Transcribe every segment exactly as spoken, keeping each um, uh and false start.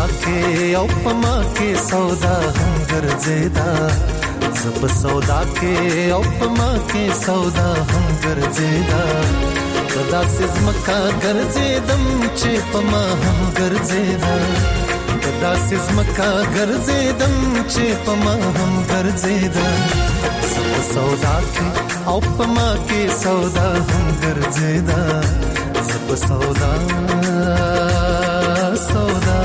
کې او پما کې سودا هم ګرځیدا زپ سودا کې او پما کې سودا هم ګرځیدا پدا سزمکا ګرځیدم چې پما هم ګرځیدا پدا سزمکا ګرځیدم چې پما هم ګرځیدا زپ سودا کې او پما کې سودا هم ګرځیدا زپ سودا سودا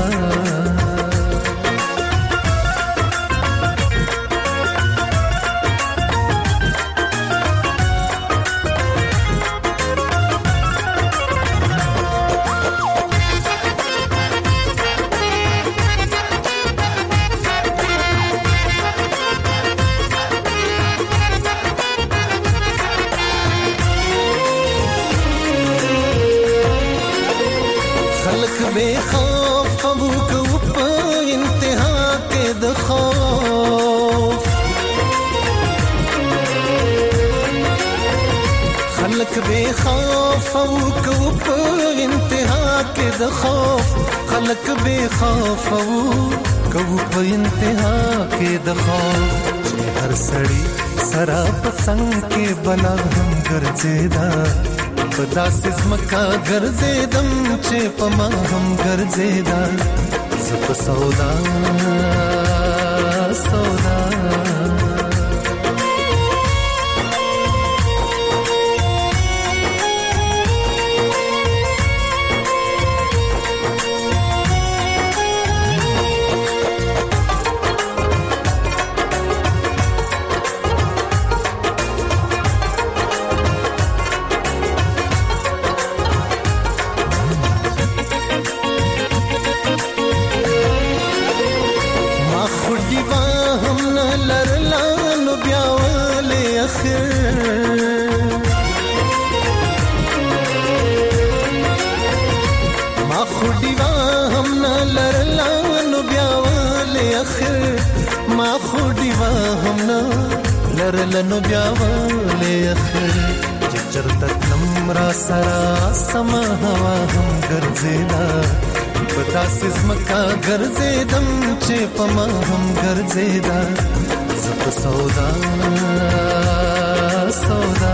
बे खौफ अब को पे इंतहा के द खौफ खलक बे खौफ अब को पे इंतहा के द खौफ खलक बे खौफ अब को पे इंतहा के द खौफ हर सड़ी सरा पसंद के बला हम गरजेदा पदा सिजमका गरजेदम चे पमा हम गरजेदा जप सौदा सौदा ما खुडीवा हम न लरला नु ब्यावले अखिर ما खुडीवा हम न लरला नु ब्यावले अखिर चरतत नम्रा सरा समा हवा हम गरजेदा पता सिजमका गरजेदम चे पमा हम गरजेदा जप सौदा सौदा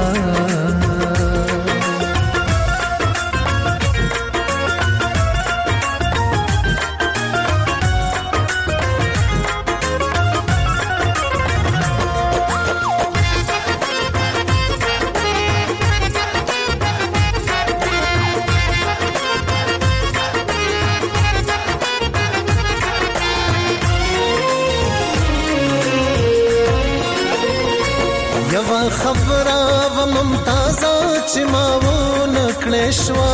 यवा खबरा व मुमताजा चिमावो नकलेश्वा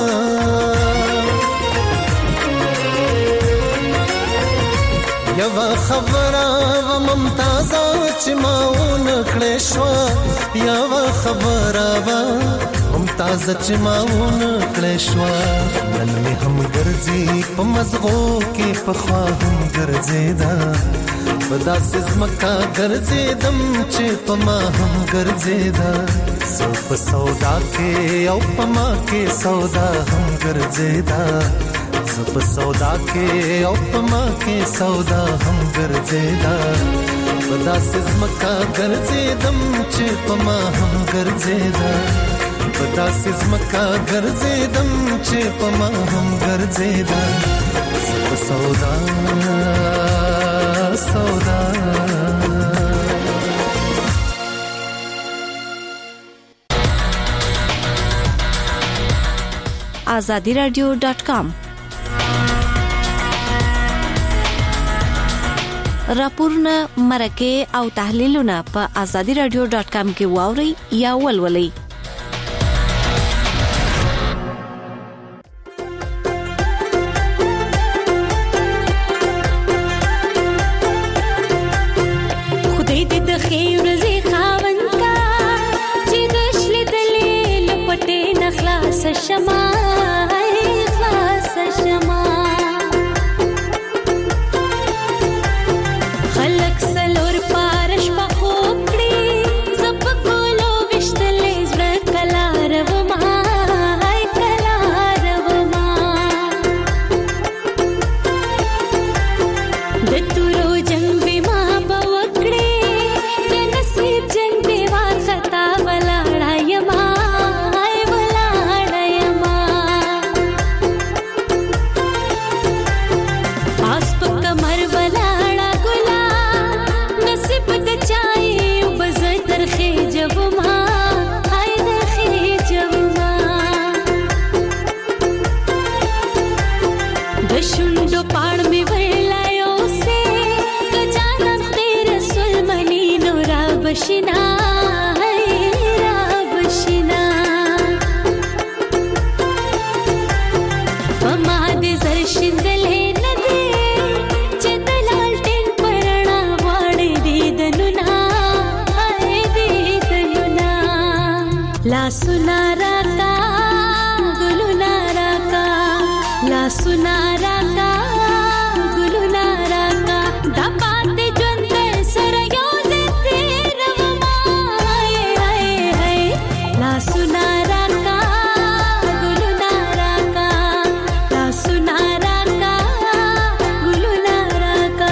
यवा खबरा व मुमताजा चिमावो नकलेश्वा यवा खबरा व मुमताजा चिमावो नकलेश्वा नन में हम गरजी पमज़गो के पखवा हम गरजेदा पदा सिजमका गरजेदम चे पमा हम गरजेदा सब सौदा के औ पमा के सौदा हम गरजेदा सब सौदा के औ पमा के सौदा हम गरजेदा पदा सिजमका गरजेदम चे पमा हम गरजेदा पदा सिजमका गरजेदम चे पमा हम गरजेदा सब सौदा सौदा आजादी radio dot com راپورونه مرکه او تحلیلونه په Azadi radio dot com کې واوري یا ولولئ ला सुनारा का गुलु नारा का ला सुनारा का गुलु नारा का दपात जुंद सरयो से तेरव माए हाय हाय ला सुनारा का गुलु नारा का ला सुनारा का गुलु नारा का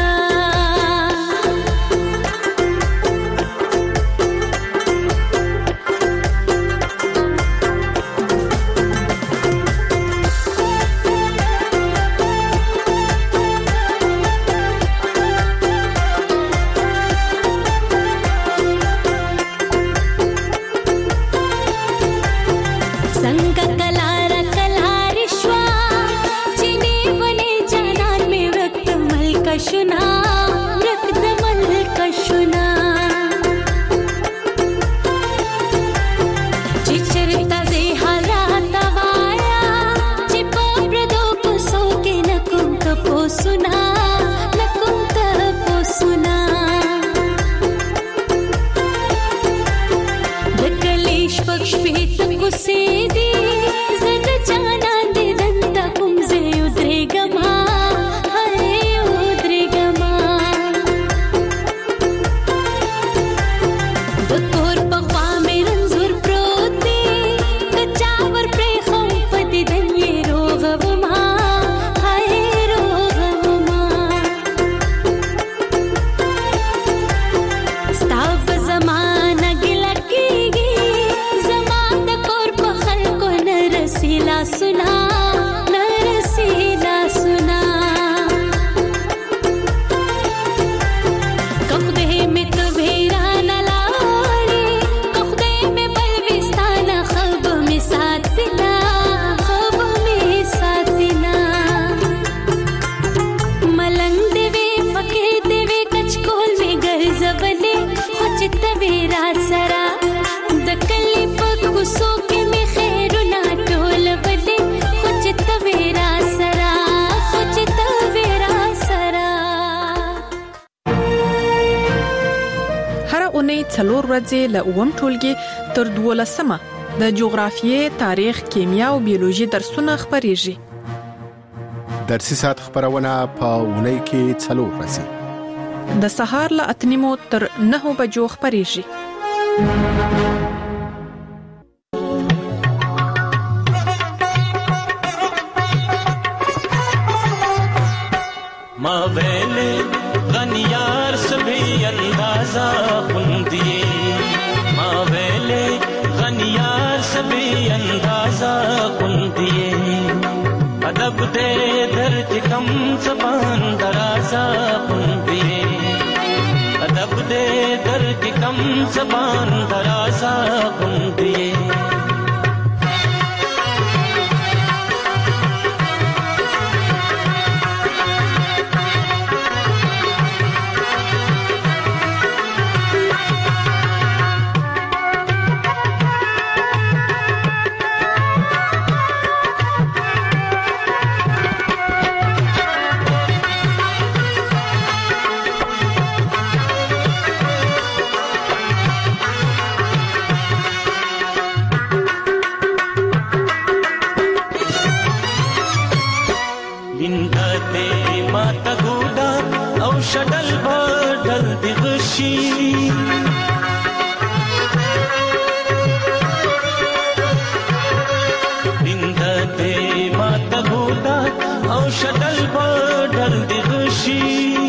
څلور ورځې له اووم ټولګي تر دولسمه د جغرافیې، تاریخ، کیمیا او بیولوژي درسونه خپرېږي. درسي ساعت خبرونه په اونۍ کې څلور ورځې د سهار له اته نیمو تر نهو بجو خپرېږي. ما ویلے غنیار سبھی اندازہ خوندیے ما ویلے غنیار سبھی اندازہ خوندیے ادب دے درد کم زبان درازہ خوندیے ادب دے درد کم زبان درازہ خوندیے شدل بدل دی غشی بند دے مات بودا او شدل بدل دی غشی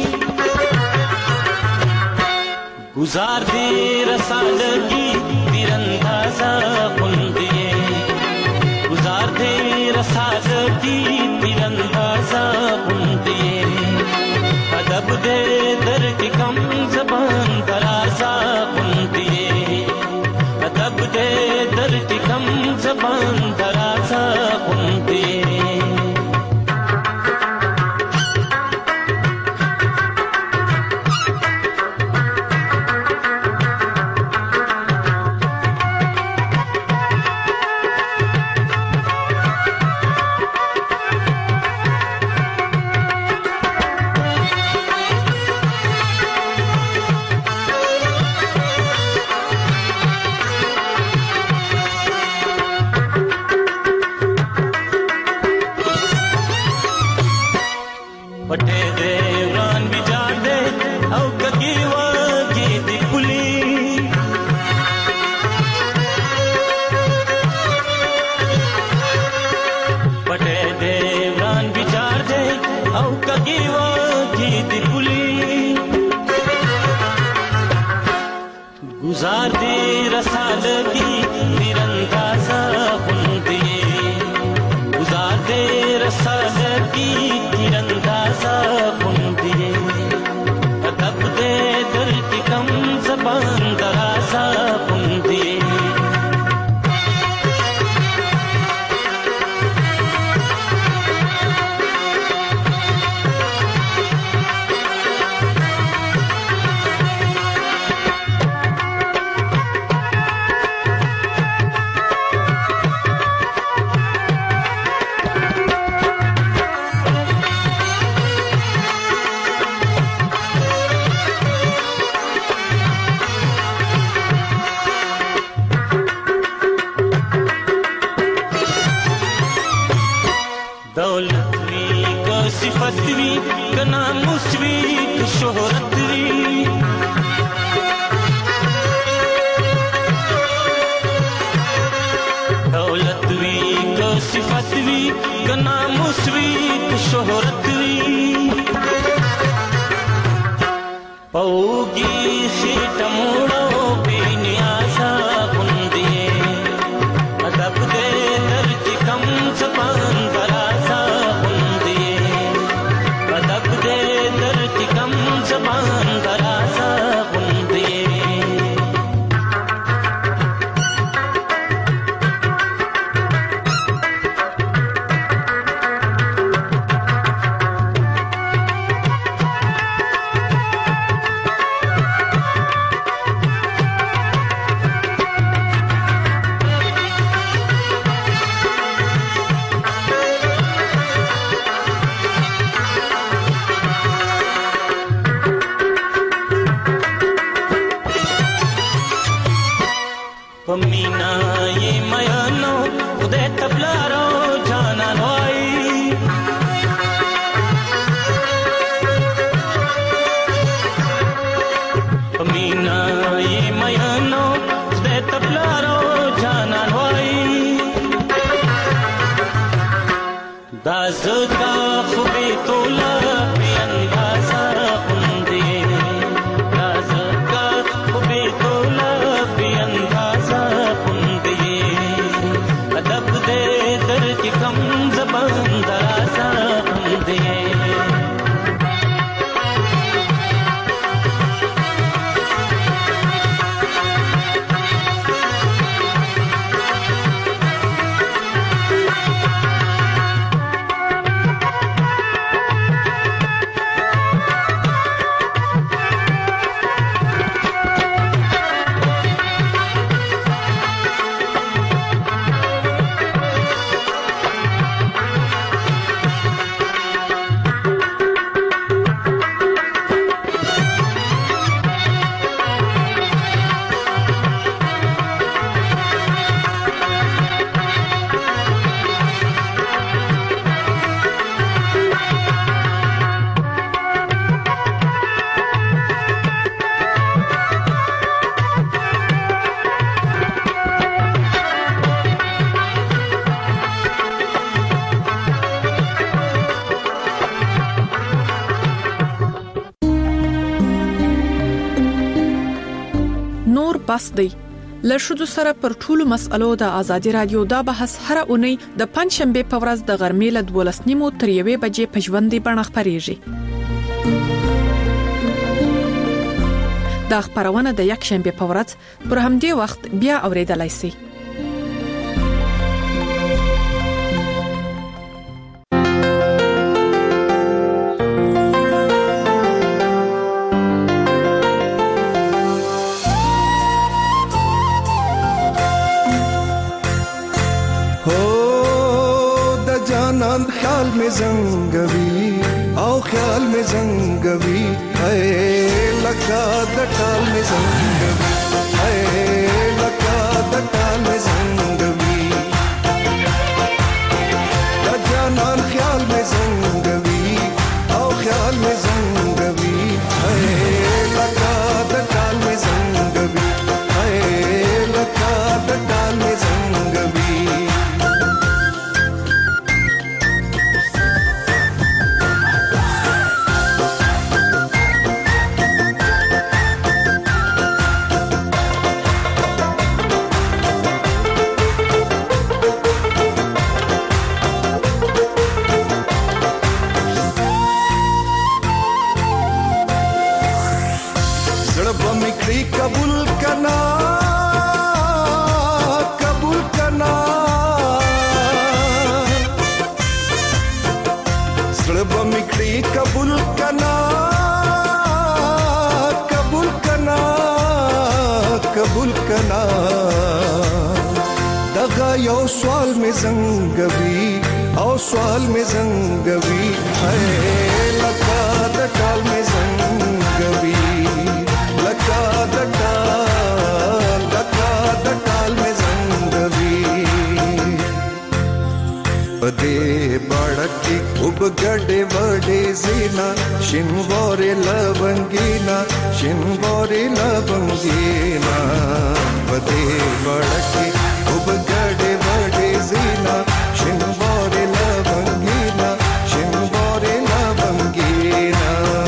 گزار دے رسالگی تیراندازہ خوندیے گزار دے رسالگی تیراندازہ خوندیے ادب دے در کی کم زبان درازہ خوندیے ادب دے در کی کم زبان درازہ خوندیے की तीरंदाजा बुंदिए गुजार दे रसालत की तीरंदाजा बुंदिए अदब दे दर की कम ज़बान दराजा बुंदिए सिफतवी कना मुस्वी शोहरतवी दौलतवी को सिफतवी कना मुस्वी शोहरतवी पौगी सीट मोड़ो बेनियाजा बुंदिए अदब दे दर्द कम ज़बान दराजा ज़बान दराजा बुंदिए मीना ये मयानो उदय तबलारो जाना नोई मीना ये मयानो उदय तबलारो जाना नोई दाज़ का खुबे तोला पे अंदाज़ा बुंदिए दाज़ का खुबे तोला पे अंदाज़ा अदब दे दर की कम ज़बान दराजा बुंदिए بس دی لشدو سره پر ټولو مسالو د ازادي رادیو دا بحث هر اونۍ د پنځشنبه په ورځ د غرمې له دولس نیمو تر یوې بجې په ژوندۍ بڼه خپرېږي. دا خبرونه د یک شنبه په ورځ پر همدې وخت بیا اوریدلای شئ. ख्याल में जंगवी आओ ख्याल में जंगवी है लगा दटाल में जंगवी है लगा दटाल में जंगवी लजानान ख्याल में जंगवी आओ ख्याल में जंगवी है लगा दटाल में जंगवी है लगा दटाल में जंगवी او سوال می زنګوي او سوال می زنګوي لکه د ټال می زنګوي لکه د ټال لکه د ټال می زنګوي پدې بڑکی وب ګډې وډې زینا شینوارې لونګینا شینوارې لونګینا پدې بڑکی وب ګډې وډې زینا شینوارې لونګینا شینوارې لونګینا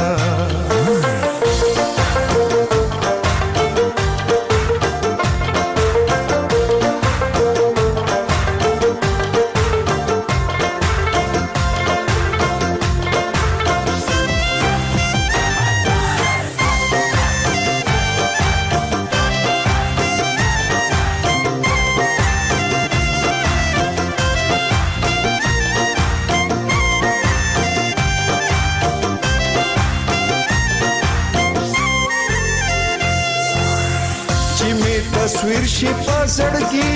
تصویر شي پزړګي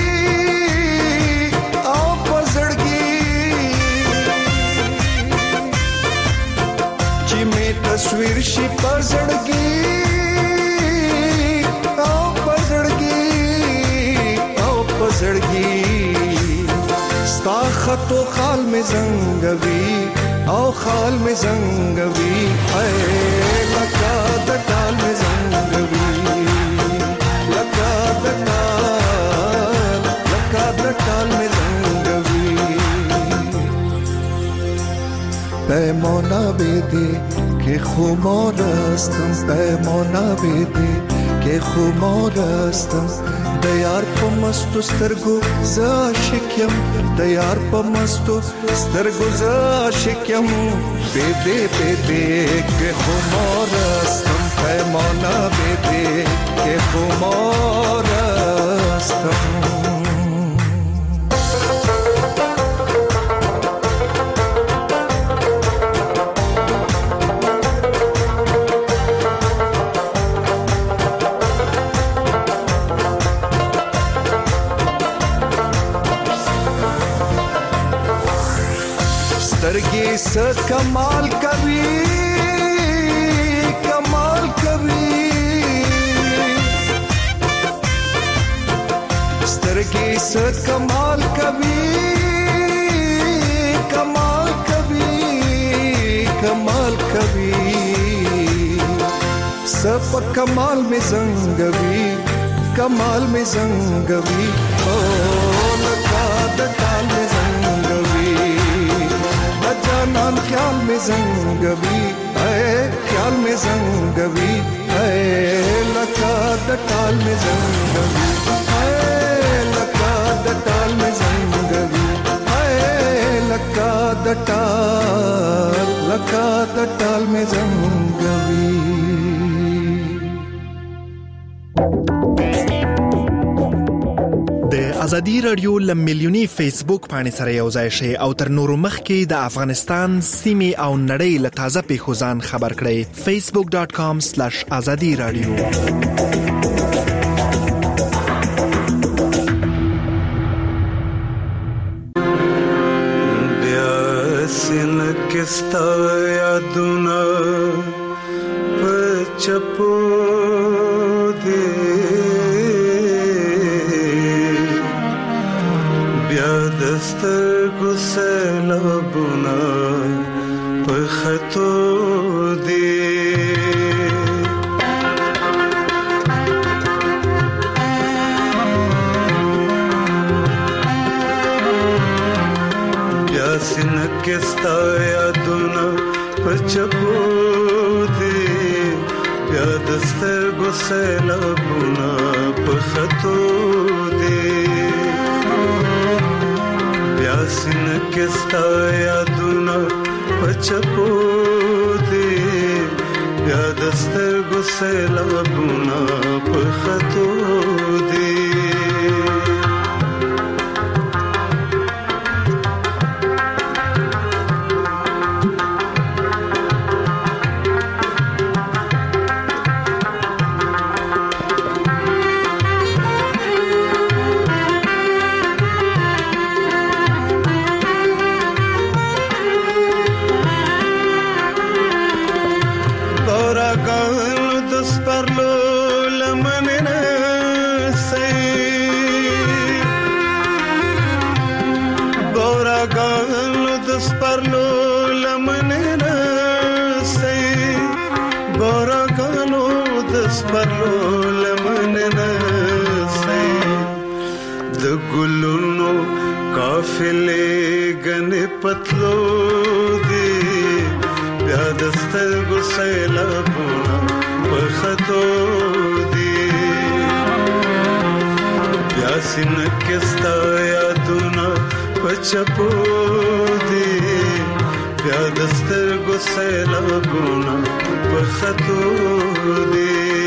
او پزړګي چې می تصویر شي پزړګي او پزړګي او پزړګي ستا خطو خال می زنګوي او خال می زنګوي اے لکه د ټال می زنګوي لکه د ټال لکه د ټال می زنګوي پیمانه بده که خمارستم پیمانه بده که خمارستم د یار په مستو سترګو ز عاشقم د یار په مستو سترګو ز عاشقم بده بده که خمارستم پیمانه بده که خمارستم سترګې س کمال کوي کمال کوي سترګې س کمال کوي کمال کوي کمال کوي سپ کمال می زنګوي کمال می زنګوي او لکه د ټال می زنګوي جانان خیال میں زنگوی اے خیال میں زنگوی اے لکا دٹال میں زنگوی اے لکا دٹال میں زنگوی اے لکا دٹال لکا دٹال میں زنگوی ازادي رادیو لمیلیونی فیسبوک باندې سره یو ځای شي او تر نورو مخکې د افغانستان سیمې او نړۍ له تازه پیښو ځان خبر کړئ facebook dot com slash azadi radio bya sin kista yaduna pachapo سترګو سلابونه په خطو دي بیا سینه کې ستا یادونه په چپو دي بیا د سترګو سلابونه په خطو دي سینه کې ستا یادونه په چپو دي بیا د سترګو سیلابونه په خطو دي سفرو لمننا سي د ګلونو قافلې غنې پتلو دي بیا د سترګو سیلابونه پخته دي بیا سینه کې ستا یادونه پچپو دي بیا د سترګو سیلابونه پخته دي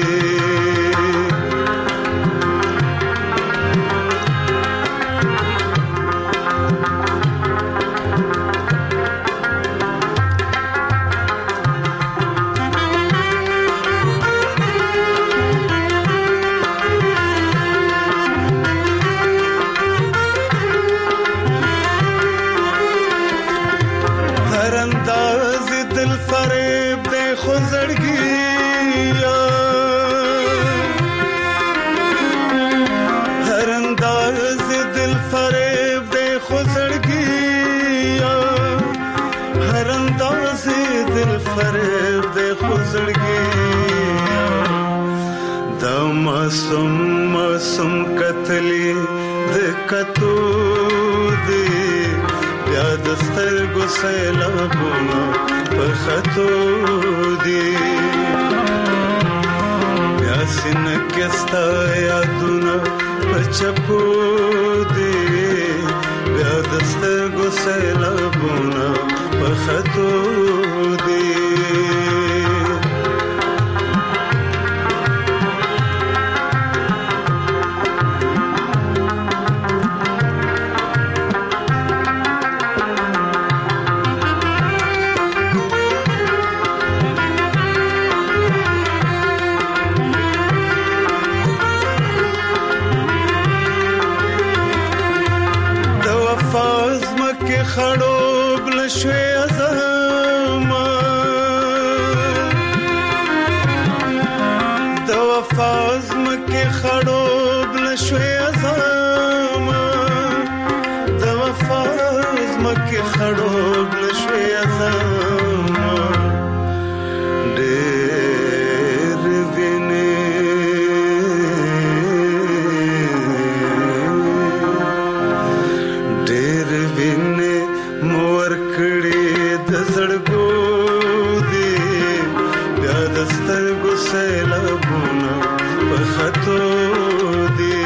मासूम मासूम कतली د کتو دی بیا د سترګو سیلابونه پخته دی بیا سینه کې ستا یادونه پچپو دی بیا د سترګو سیلابونه پخته دی خړوب لشوي ازما د وفاز مکه خړوب لشوي ازما د وفاز مکه خړوب لشوي ازما ډېر ویني ډېر ویني مور کړي د زړګو دی بیا د سترګو سیلابونه پخته دی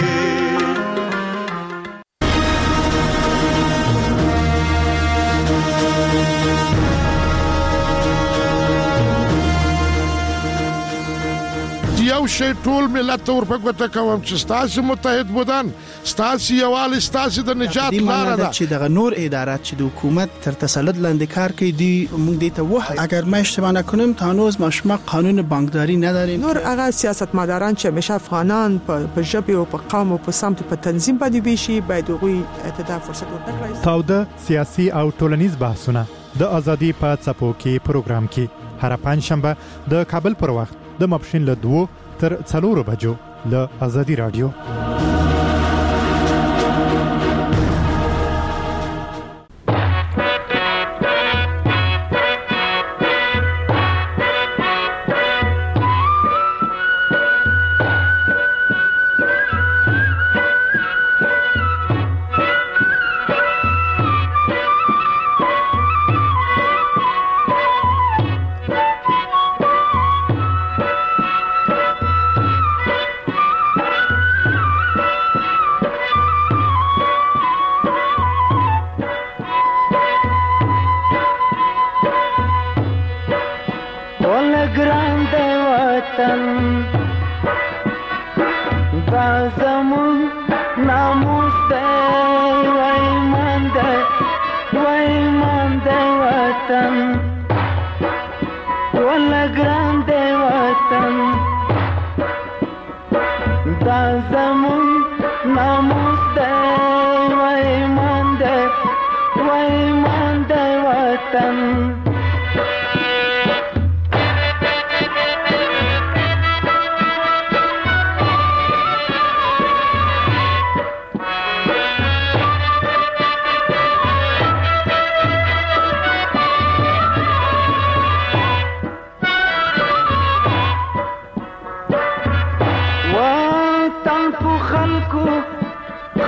یو شی ټول ملت ورپګوته کوم چې ستاسو متحد بودن ستاسو یوالي ستاسو د نجات لار ده چې دغه نور ادارات چې د حکومت تر تسلط لاندې کار کوي دی موږ دې ته وایو اگر ما اشتباه نکنم تا هنوز ما شما قانون بانکداری نداریم نور هغه سیاستمداران چې همیشه افغانان په ژبه او په قوم او په سمت په تنظیم باندې ویشي باید غوي ته فرصت ورکړي تاوده سیاسي او ټولنیز بحثونه د ازادي په څپو کې پروګرام کې هر پنځشنبه د کابل پر وخت د ماپښین له دوه تر څلورو بجو له ازادي رادیو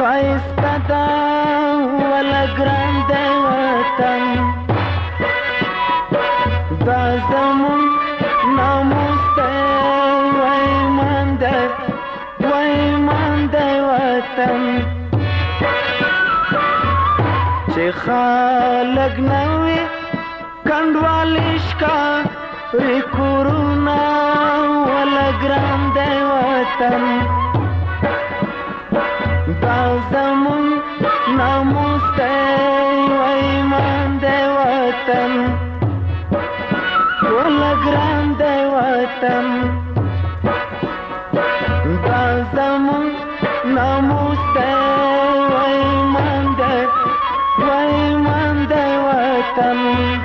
خایسته ده وله ګران دی وطن دا زمون ناموس دی و ایمان دی و ایمان دی وطن چې خلک نه وي کنډوالې ښکاري کورونه وله ګران دی وطن دا زمون ناموس دی و ایمان دی وطن وله ګران دی وطن دا زمون ناموس دی و ایمان دی و ایمان دی وطن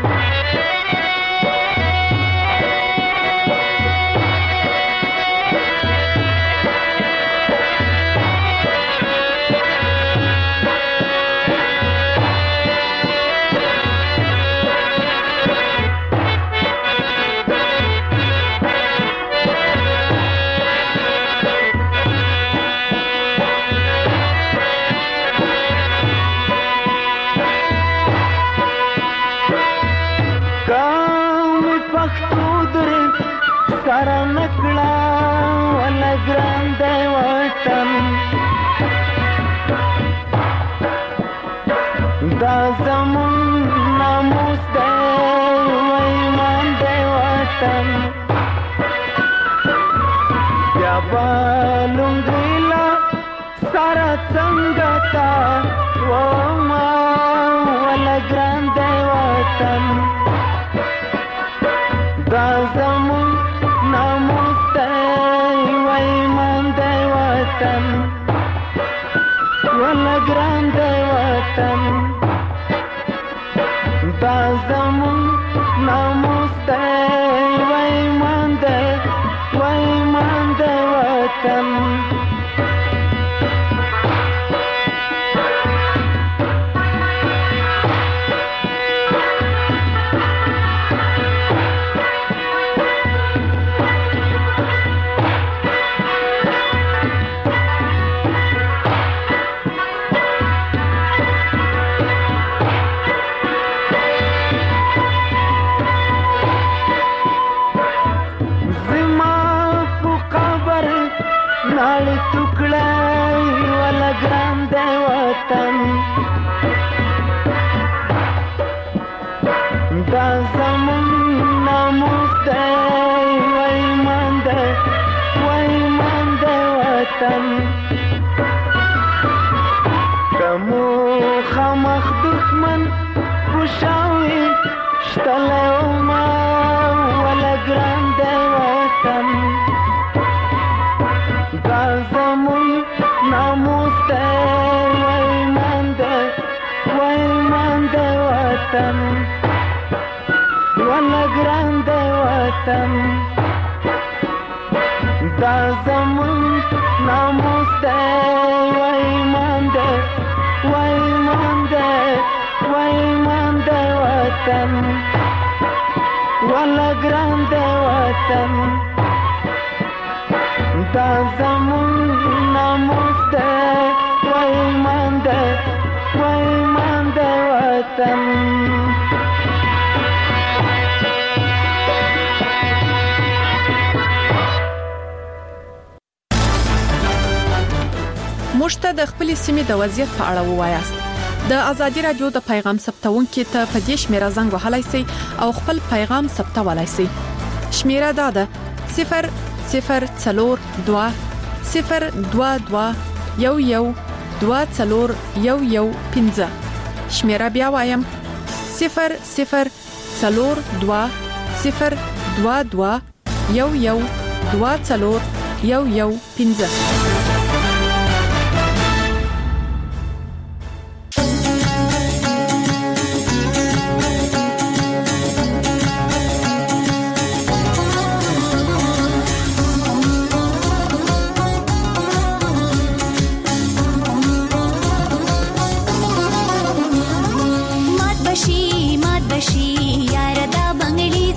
سره نکړه وله ګران دی وطن دا زمون ناموس دی و ایمان دی وطن بیا به لونګۍ له سره څنګه تا وما وله ګران دی وطن دا زمون ناموس دی و ایمان دی وطن وله ګران دی وطن دا زمون ناموس دی و ایمان دی و ایمان دی وطن ناړې ټوکړه وله ګران دی وطن دا زمون ناموس دی و ایمان دی و ایمان دی وطن که مخامخ دښمن خوشاوي شتلی وما وله ګران دی وطن دا زمون ناموس دی و ایمان دی و ایمان دی وطن وله ګران دی وطن دا زمون ناموس دی و ایمان دی و ایمان دی و ایمان دی وطن وله ګران دی وطن دا زمون ناموس دی و ایمان دی و ایمان دی وطن موږ ته د خپل سیمې د وضعیت په اړه ووایاست د ازادي رادیو د پیغام ثبتونکو ته په دې شمیره زنګ وهلای شئ او خپل پیغام ثبتولای شئ شمیره دا ده صفر صفر څلور دوه صفر دوه دوه یو یو دوه څلور یو یو پنځه شمیره بیا وایم صفر صفر څلور دوه صفر دوه دوه یو یو دوه څلور یو یو پنځه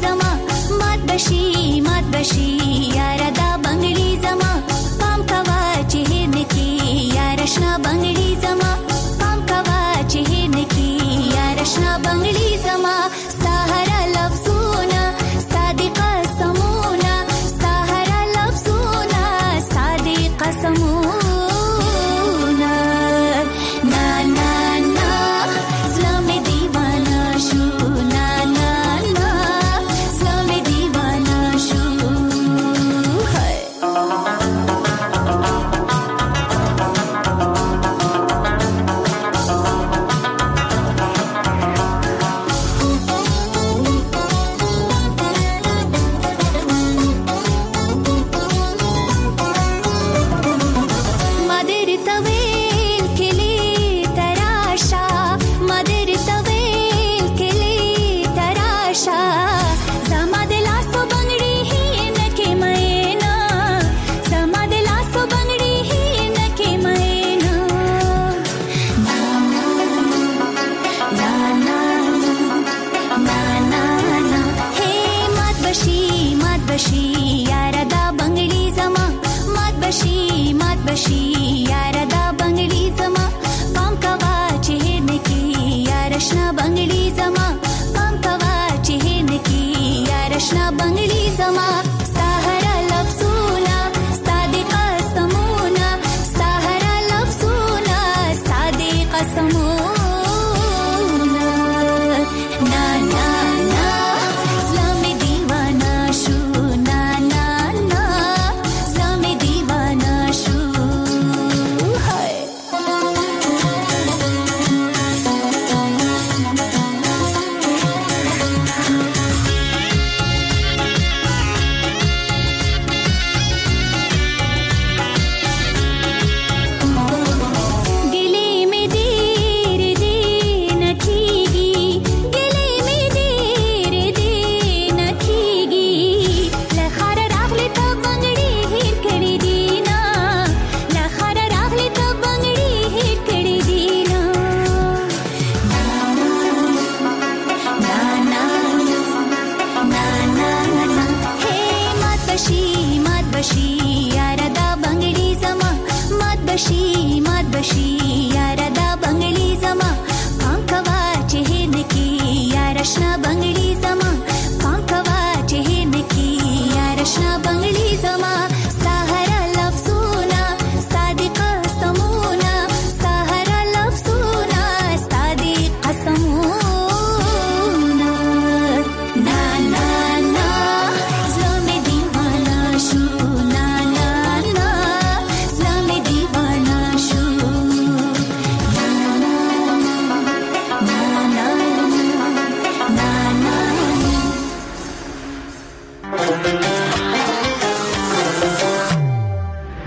بشي مات بشي یاره دا بنگلی زما پام کوا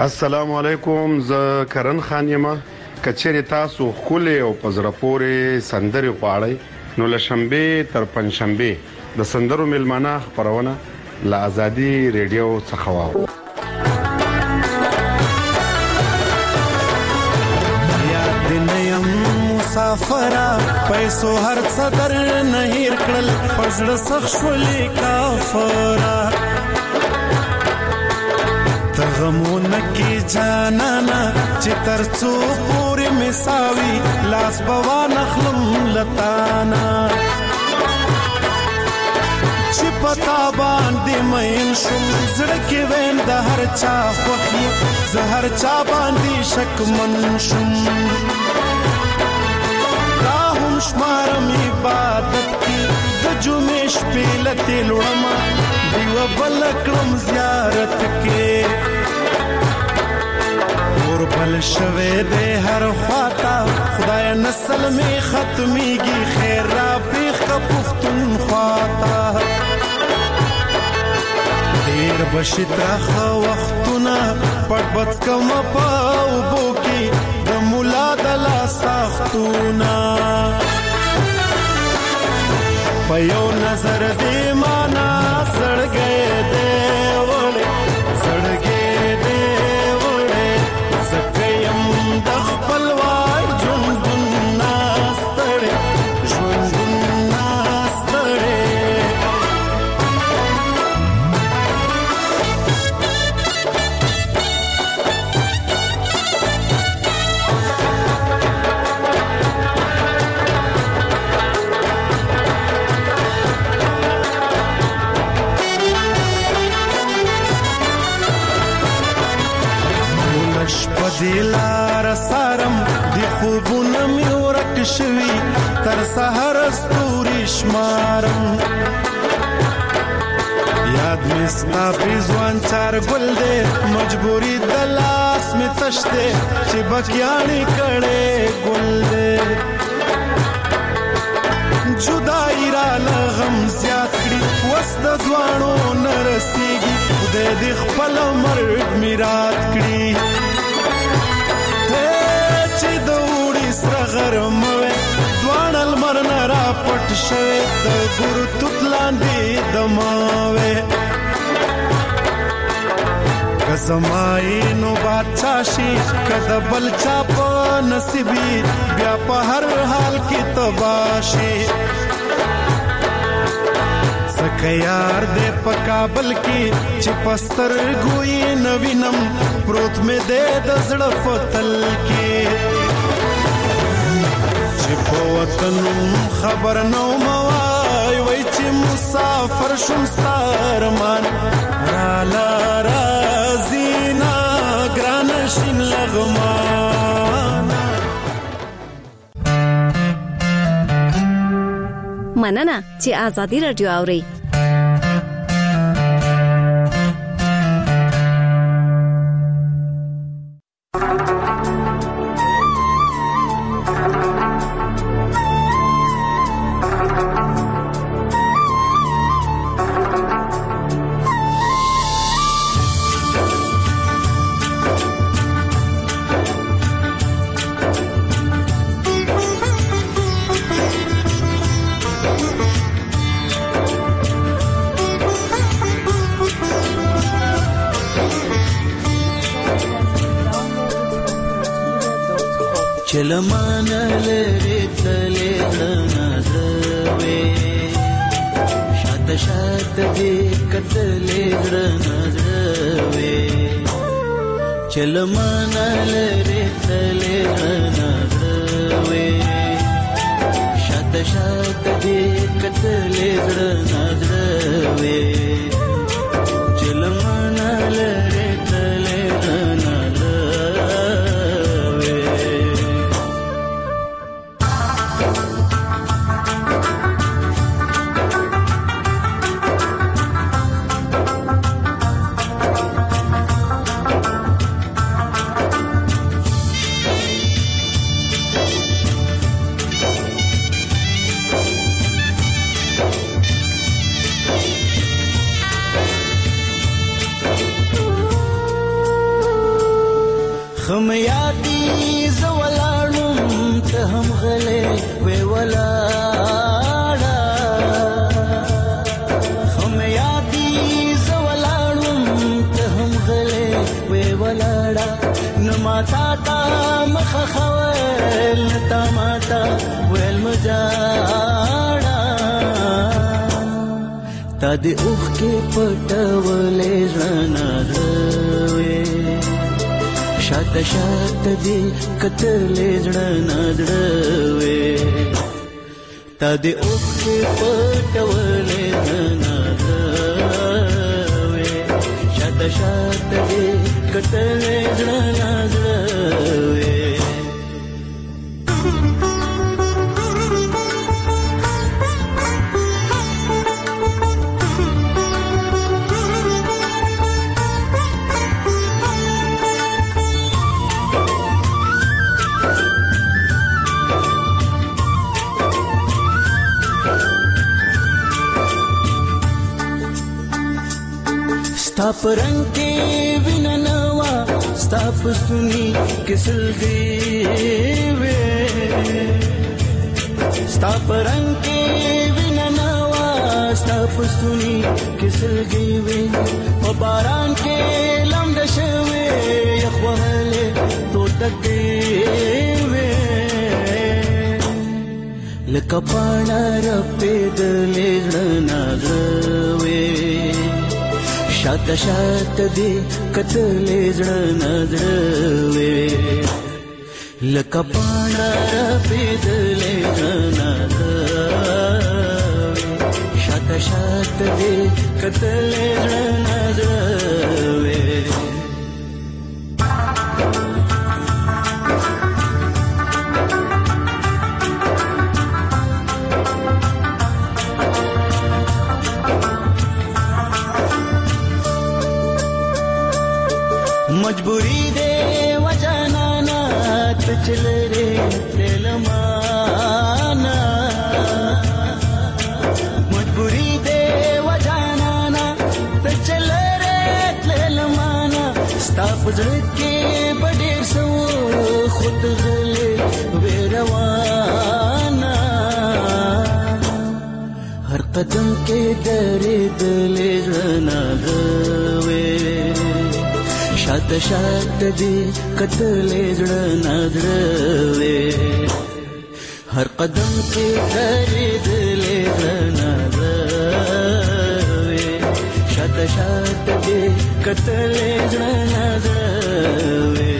السلام علیکم. زه کرن خان یم. کچېره تاسو خولې او پزرپورې سندري غواړئ نو لشنبه تر پنځشنبه د سندرو ملمانه خبرونه ل آزادي ریډیو څخه واو. یاد نیم مسافرا پیسو هر صدر نه هیر کړل پزړه سخ شولې کافرا تغمون کی جانانا چې ترڅو پوری مساوي لاس بوا نخلم لتانا چې پتا باندې مین شم زړه کې وین د هر چا خوخي زهر چا باندې شک من شم راهم شمارم عبادت کی د جمعې شپې لته لوړما دیو بل کلم زیارت کې اور بل شوه دے هر خواتا خدای نسل میں ختمیگی خیر را پیخ کا پفتون خواتا دیر بشتاخ وختنا پٹ بچ کم پاو بوکی د مولا دلا ساختونا پیو نظر دی مانا سڑ گئے دے وڑے سڑ گئے دے وڑے زکیم دخ پلوار جندن ناستڑے جندن ناستڑے دلار سارم دی خوبونه می ورک شوی تر سحر استوري شمارم یاد می ستا پیزوان چار گل دے مجبوری دلاس می تشتے چی بکیانی کڑے گل دے جدائی را لغم زیاد کری وست دوانو نرسیگی خودے دی خپل مرد میراد کری چې د وړي سره غرموي دوان المرن را پټ شوي د ګور توتلاندې دماوي کزمای نو بادشاہي کده بل چا په نصیبي بیا په هر حال کې تباشي سکه یار دې په کابل کې چې پستر ګوي نوینم پروت مې دې د زړه فتل کې چې په وطن خبر نو موای وای چې مسافر شوم ستارمان را لا رازینا ګران شین لغمان. مننه چې آزادي رادیو اوري. چلمان لري تلې نظروي شات شات دې کتلې نظروي چلمان لري تلې نظروي شات شات دې کتلې نظروي چلمان لري تلې نظروي تا تا مخخول تا ماتا ویل مجاړه تا دې اوخ کې پټولې ځنا دروي شات شات دې کتلې ځنا دروي تا دې اوخ کې پټولې ځنا دروي شات شات دې کتلې ځنا دروي ستا پرنګ کې وینا نوا ستا پسونی کسل دی وې ستا پرنګ کې وینا نوا ستا پسونی کسل دی وې په باران کې لمد شوي یخوالې تو تکې وې لکه پاڼه رپې دلې ځنا دروي شات شات دې کتلې ځنا دروي لکه پاڼه پیدلې ځنا دروي شات شات دې کتلې ځنا دروي मजबूरी दे वजनाना चल रे तेलमाना मजबूरी दे वजनाना चल रे तेलमाना स्ताप के बड़े सो खुद गले बेरवाना हर कदम के दरे दले जना गवे شات شات دې کتلې ځنا دروي هر قدم کې خریدلې ځنا دروي شات شات دې کتلې ځنا دروي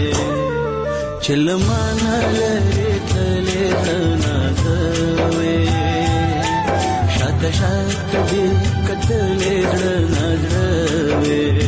چلمان لري تلې ځنا دروي شات شات دې کتلې ځنا دروي